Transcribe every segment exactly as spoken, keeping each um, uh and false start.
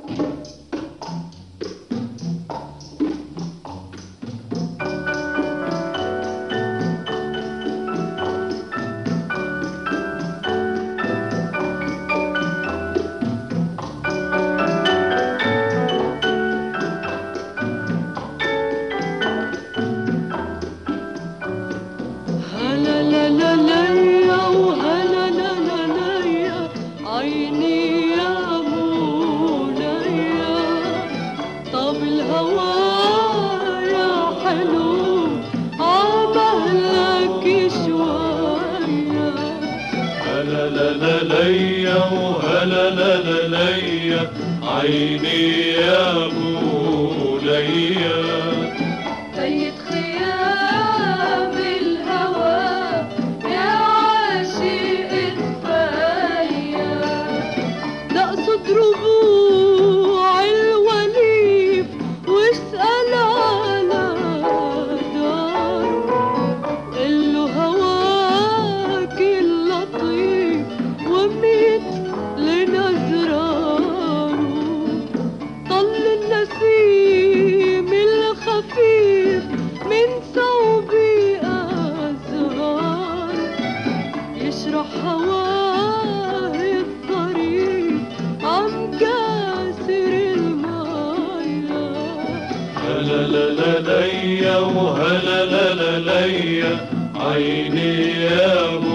عيني يا بوليا بيت خيام الهوى يا عاشق الفايا نقصد ربوع الوليف واسأل على دار قله هواك اللطيف وميت لنزراره طل النسيم الخفيف من ثوبي أزهار يشرح هواه الطريق عن كاسر المايا هلا لا لا ليا وهلا لا لا ليا عيني يا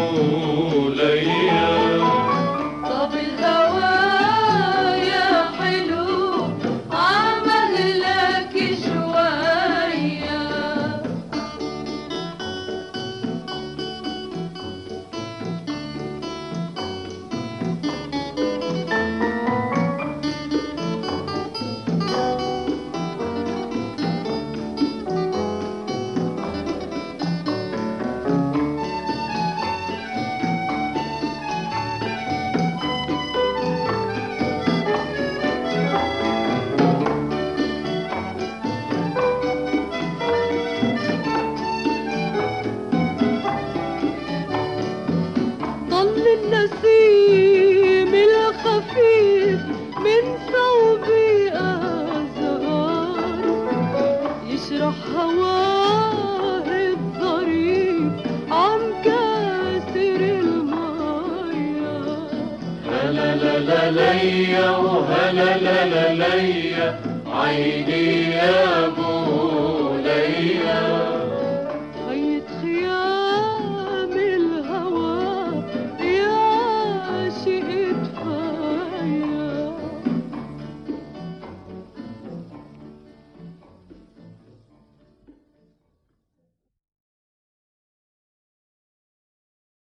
بوليا طب الهوى يا حلو عمل لك شوية النسيم الخفيف من ثوبي أزهار يشرح هواه الظريف عن كاسر المايا هلا لا لا ليا وهلا لا لا ليا عيني يا بوليا